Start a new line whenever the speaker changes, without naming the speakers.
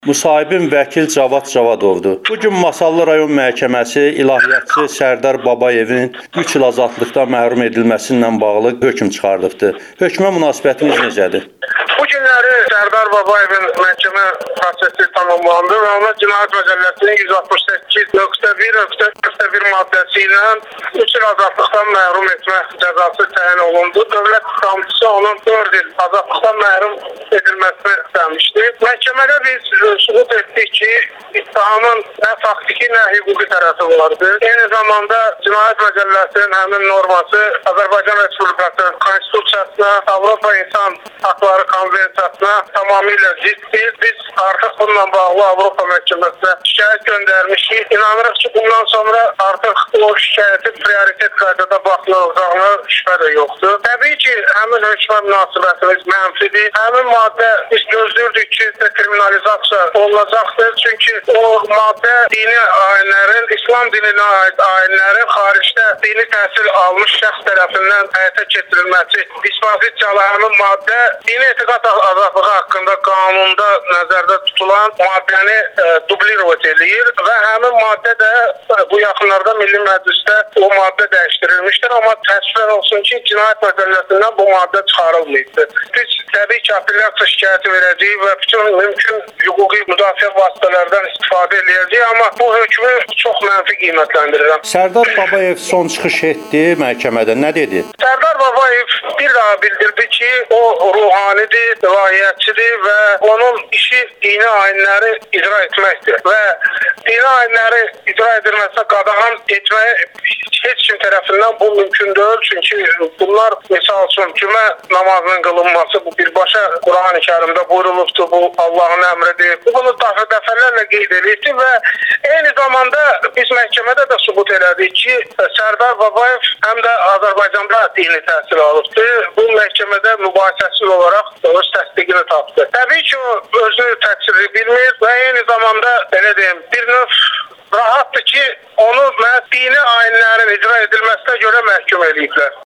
Müsahibim vəkil Cavad Cavadovdur. Bugün Masallı rayon məhkəməsi ilahiyyatçı Sərdar Babayevin 3 il azadlıqdan məhrum edilməsindən bağlı hökm çıxardıbdır. Hökmə münasibətiniz necədir?
Bu günləri Sərdar Babayevin məhkəmə prosesi tamamlandı və ona Cinayət Məcəlləsinin 168.1.1 maddəsi ilə 3 il azadlıqdan məhrum etmə cəzası təyin olundu. Dövlət ittihamçısı onun 4 il azadlıqdan məhrum edilməsini istəmişdi. Məhkəmədə biz sübut etdik ki, ittihamın nə faktiki, nə hüquqi tərəfi vardı. Eyni zamanda Cinayət Məcəlləsinin həmin norması Azərbaycan Respublikası Konstitusiyasına, Avropa İnsan Haqları Konvensiyasına tamamilə ziddir. Biz artıq bununla bağlı Avropa Məhkəməsinə şikayət göndərmişik. İnanırıq ki, bundan sonra artıq o şikayətin prioritet qaydada baxılacağına şübhə də yoxdur. Təbii ki, həmin hökmə münasibətimiz mənfidir. Həmin maddə biz gözlürdük ki, dekriminalizasiya olunacaqdır. Çünki o maddə dini ayinlərin, İslam dininə aid ayinlərin xaricdə dini təhsil almış şəxs tərəfindən həyata keçirilməsi dispozisiyalı həmin maddə dini etiqad azadlığı haqqında qanunda nəzərdə tutulan maddəni dublirovat eləyir və həmin maddə də bu yaxınlarda Milli Məclisdə o maddə dəyişdirilmişdir. Amma təəssüflər olsun ki, Cinayət Məcəlləsindən bu maddə çıxarılmayıbdır. Biz təbii ki, apellyasiya şikayəti verəcəyik və bütün mümkün hüquqi müdafiə vasitələrdən istifadə edəcəyik, amma bu hökmü çox mənfi qiymətləndirirəm.
Sərdar Babayev son çıxış etdi məhkəmədə. Nə dedi?
Sərdar Babayev bir daha bildirdi ki, o ruhanidir, ilahiyyatçıdır və onun işi dini ayinləri icra etməkdir və dini ayinləri icra edilməsə qadağan etməyə heç kim tərəfindən bu mümkün deyil. Çünki bunlar misal üçün cümə namazının qılınması bu birbaşa Quran-ı Kərimdə buyurulubdur, bu Allahın əmridir. Bunu dəfələrlə qeyd edildi və eyni zamanda biz məhkəmədə də sübut elədik ki, Sərdar Babayev həm də Azərbaycanda dini təhsil alıbdır. Bu məhkəmədə mübahisəsiz olaraq öz təsdiqini tapdı. Təbii ki, o özünü təqsirli bilmir və eyni zamanda belə deyim, bir növ rahatdır ki, onu dini ayinlərin icra edilməsinə görə məhkum ediblər.